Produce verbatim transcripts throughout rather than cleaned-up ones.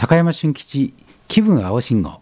高山俊吉気分青信号。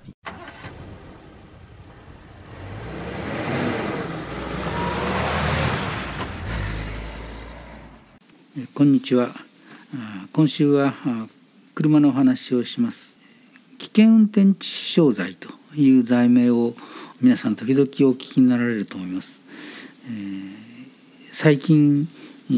こんにちは。今週は車のお話をします。危険運転致死傷罪という罪名を皆さん時々お聞きになられると思います。えー、最近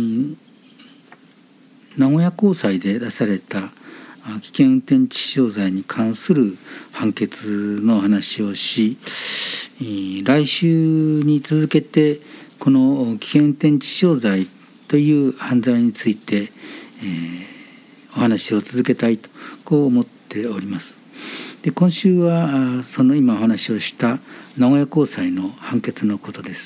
名古屋高裁で出された危険運転致死傷罪に関する判決の話をし、来週に続けてこの危険運転致死傷罪という犯罪について、えー、お話を続けたいとこう思っております。で、今週はその今お話をした名古屋高裁の判決のことです。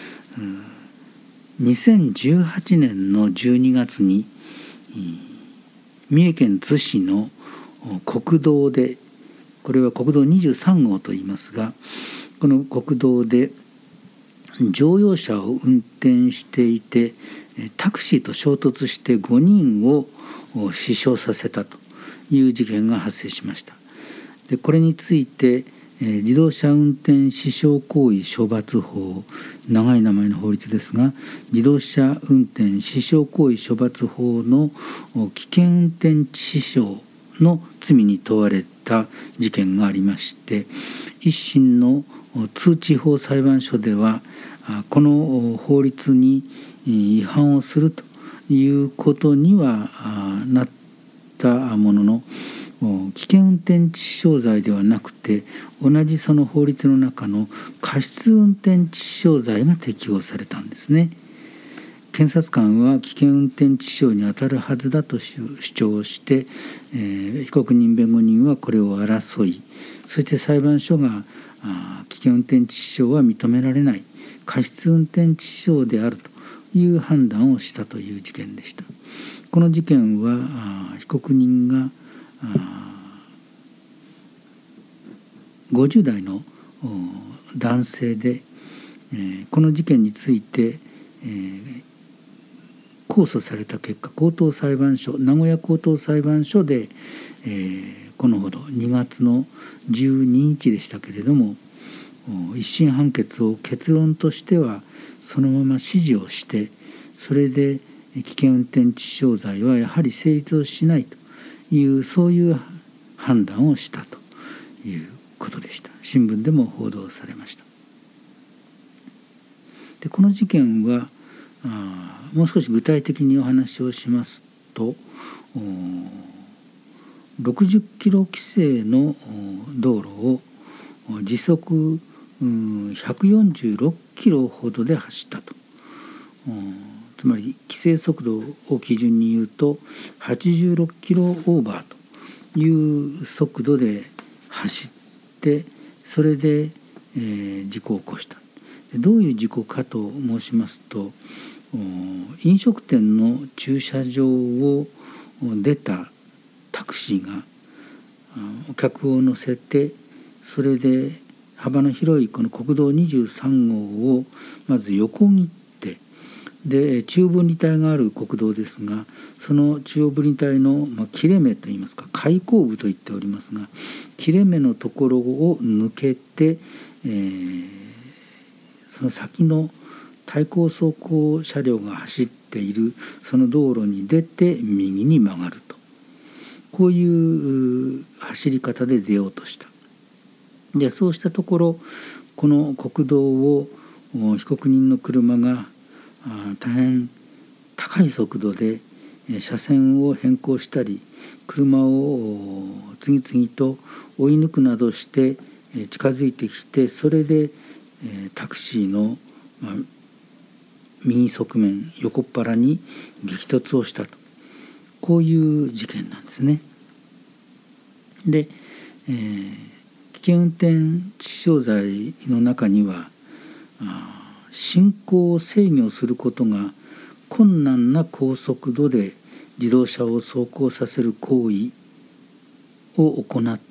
にせんじゅうはちねんのじゅうにがつに三重県津市の国道で、これは国道にじゅうさんごうと言いますが、この国道で乗用車を運転していてタクシーと衝突してごにんを死傷させたという事件が発生しました。で、これについて自動車運転死傷行為処罰法、長い名前の法律ですが、自動車運転死傷行為処罰法の危険運転致死傷の罪に問われた事件がありまして、一審の津地方裁判所ではこの法律に違反をするということにはなったものの、危険運転致死傷罪ではなくて同じその法律の中の過失運転致死傷罪が適用されたんですね。検察官は危険運転致死傷に当たるはずだと主張して、えー、被告人弁護人はこれを争い、そして裁判所が危険運転致死傷は認められない、過失運転致死傷であるという判断をしたという事件でした。この事件は被告人がごじゅうだいの男性で、この事件について控訴された結果、高等裁判所名古屋高等裁判所でこのほどにがつのじゅうににちでしたけれども、一審判決を結論としてはそのまま支持をして、それで危険運転致死傷罪はやはり成立をしないという、そういう判断をしたということでした。新聞でも報道されました。で、この事件はあもう少し具体的にお話をしますと、ろくじゅっキロ規制の道路を時速ひゃくよんじゅうろっキロほどで走ったと。つまり規制速度を基準に言うとはちじゅうろっキロオーバーという速度で走って、それで、えー、事故を起こした。どういう事故かと申しますと、飲食店の駐車場を出たタクシーがお客を乗せて、それで幅の広いこの国道にじゅうさんごうをまず横切って、で中央分離帯がある国道ですが、その中央分離帯の、まあ、切れ目といいますか開口部と言っておりますが、切れ目のところを抜けて、えー、その先の対向走行車両が走っているその道路に出て右に曲がると、こういう走り方で出ようとした。で、そうしたところ、この国道を被告人の車が大変高い速度で車線を変更したり、車を次々と追い抜くなどして近づいてきて、それでタクシーの右側面横っ腹に激突をしたと、こういう事件なんですね。で、えー、危険運転致死傷罪の中には進行を制御することが困難な高速度で自動車を走行させる行為を行って、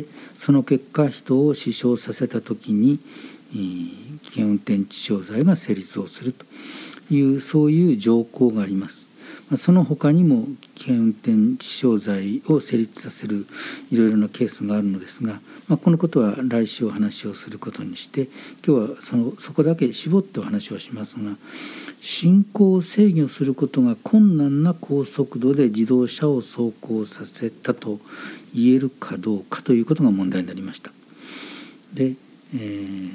その結果人を死傷させたときに危険運転致死傷罪が成立をするという、そういう条項があります。 その他にも危険運転致死傷罪を成立させるいろいろなケースがあるのですが、まあ、このことは来週お話をすることにして、今日はそのそこだけ絞ってお話をしますが、進行を制御することが困難な高速度で自動車を走行させたと言えるかどうかということが問題になりました。で、えー、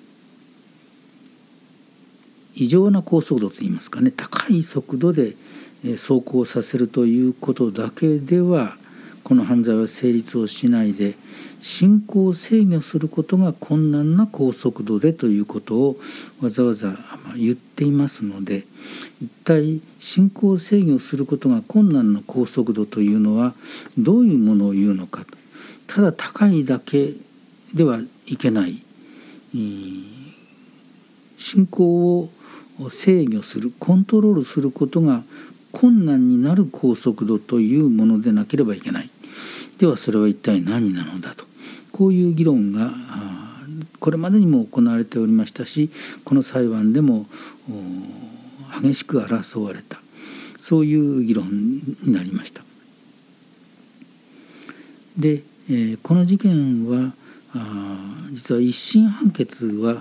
異常な高速度といいますかね、高い速度で走行させるということだけではこの犯罪は成立をしないで、進行を制御することが困難な高速度でということをわざわざ言っていますので、一体進行を制御することが困難な高速度というのはどういうものを言うのかと。ただ高いだけではいけない、進行を制御する、コントロールすることが困難になる高速度というものでなければいけない。ではそれは一体何なのだと、こういう議論がこれまでにも行われておりましたし、この裁判でも激しく争われた、そういう議論になりました。で、えー、この事件は実は一審判決は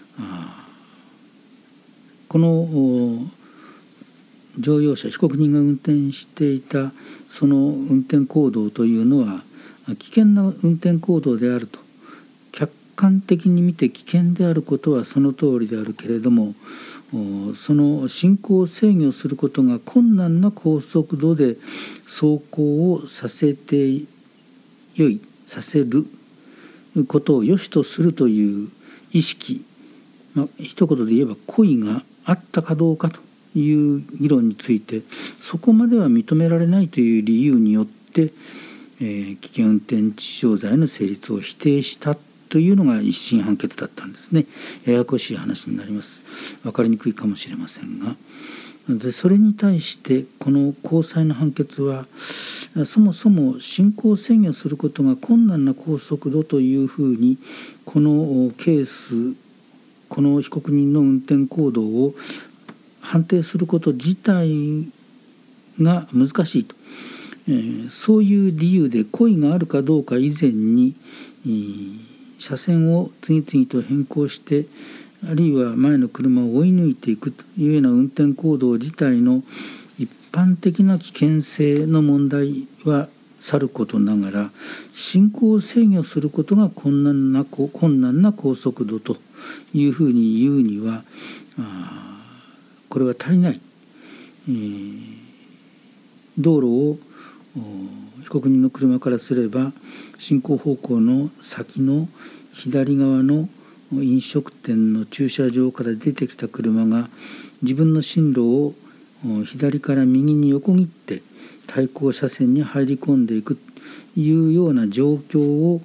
この乗用車、被告人が運転していたその運転行動というのは危険な運転行動であると、客観的に見て危険であることはその通りであるけれども、その進行を制御することが困難な高速度で走行をさせてよい、させることを良しとするという意識、まあ、一言で言えば故意があったかどうかという議論について、そこまでは認められないという理由によって、えー、危険運転致死傷罪の成立を否定したというのが一審判決だったんですね。ややこしい話になります。分かりにくいかもしれませんが、でそれに対してこの高裁の判決は、そもそも進行を制御することが困難な高速度というふうにこのケース、この被告人の運転行動を判定すること自体が難しいと、えー、そういう理由で故意があるかどうか以前に、えー、車線を次々と変更して、あるいは前の車を追い抜いていくというような運転行動自体の一般的な危険性の問題はさることながら、進行を制御することが困難な困難な高速度というふうに言うには、あこれは足りない。えー、道路を被告人の車からすれば、進行方向の先の左側の飲食店の駐車場から出てきた車が自分の進路を左から右に横切って対向車線に入り込んでいくというような状況を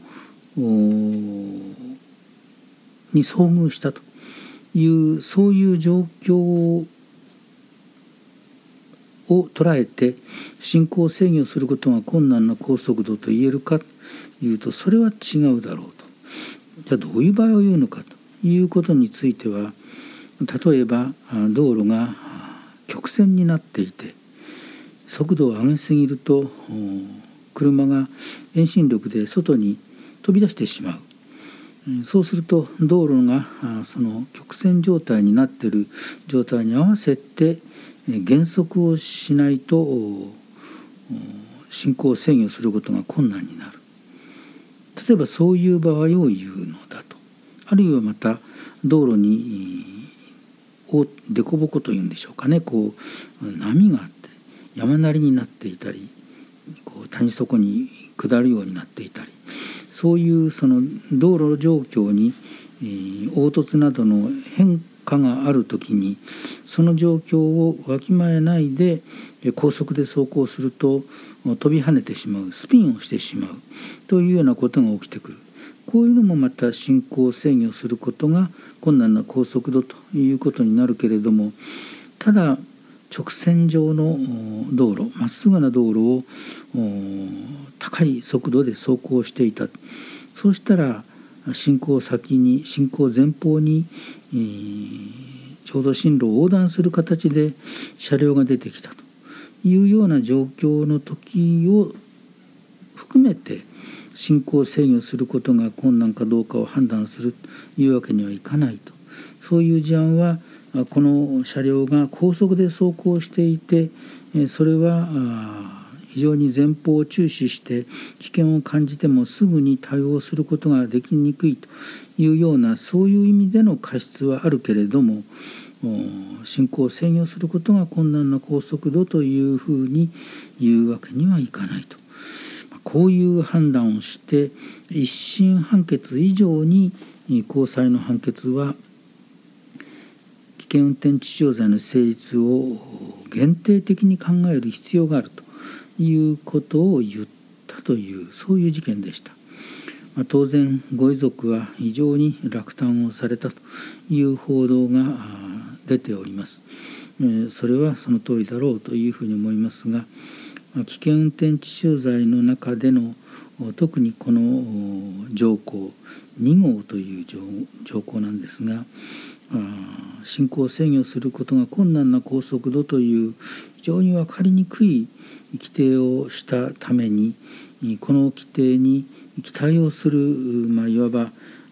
に遭遇したという、そういう状況を捉えて進行を制御することが困難な高速度と言えるかというと、それは違うだろうと。じゃあどういう場合を言うのかということについては、例えば道路が曲線になっていて速度を上げすぎると車が遠心力で外に飛び出してしまう。そうすると道路がその曲線状態になっている状態に合わせて減速をしないと進行を制御することが困難になる。例えばそういう場合を言うのだと。あるいはまた道路に凸凹というんでしょうかね、こう波があって山なりになっていたり、こう谷底に下るようになっていたり、そういうその道路状況に、えー、凹凸などの変化があるときに、その状況をわきまえないで高速で走行すると飛び跳ねてしまう、スピンをしてしまうというようなことが起きてくる。こういうのもまた進行を制御することが困難な高速度ということになるけれども、ただ直線上の道路、まっすぐな道路を高い速度で走行していた。そうしたら進行先に進行前方に、えー、ちょうど進路を横断する形で車両が出てきたというような状況の時を含めて進行を制御することが困難かどうかを判断するというわけにはいかないと。そういう事案はこの車両が高速で走行していて、それは非常に前方を注視して危険を感じてもすぐに対応することができにくいというような、そういう意味での過失はあるけれども、進行を制御することが困難な高速度というふうに言うわけにはいかないと。こういう判断をして一審判決以上に高裁の判決は危険運転致死傷罪の成立を限定的に考える必要があるということを言ったという、そういう事件でした。まあ、当然ご遺族は非常に落胆をされたという報道が出ております。それはその通りだろうというふうに思いますが、危険運転致死傷罪の中での特にこの条項に号という条項なんですが、進行を制御することが困難な高速度という非常に分かりにくい規定をしたために、この規定に期待をする、まあ、いわば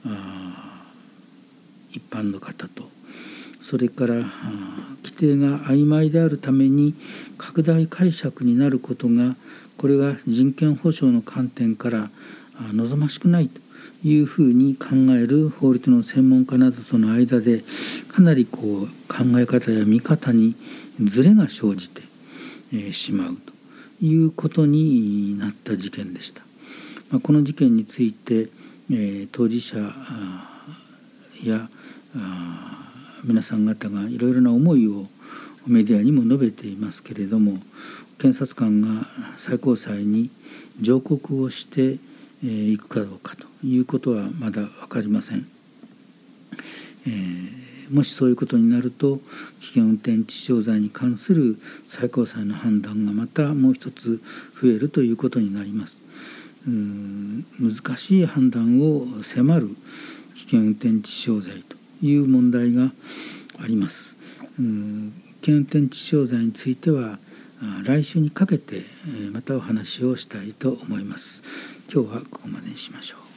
一般の方と、それから規定が曖昧であるために拡大解釈になることが、これが人権保障の観点から望ましくないというふうに考える法律の専門家などとの間で、かなりこう考え方や見方にズレが生じてしまうということになった事件でした。まあ、この事件について、えー、当事者や皆さん方がいろいろな思いをメディアにも述べていますけれども、検察官が最高裁に上告をしていくかどうかということはまだ分かりません。えー、もしそういうことになると、危険運転致死傷罪に関する最高裁の判断がまたもう一つ増えるということになります。うーん難しい判断を迫る危険運転致死傷罪という問題があります。うーん危険運転致死傷罪については来週にかけてまたお話をしたいと思います。今日はここまでにしましょう。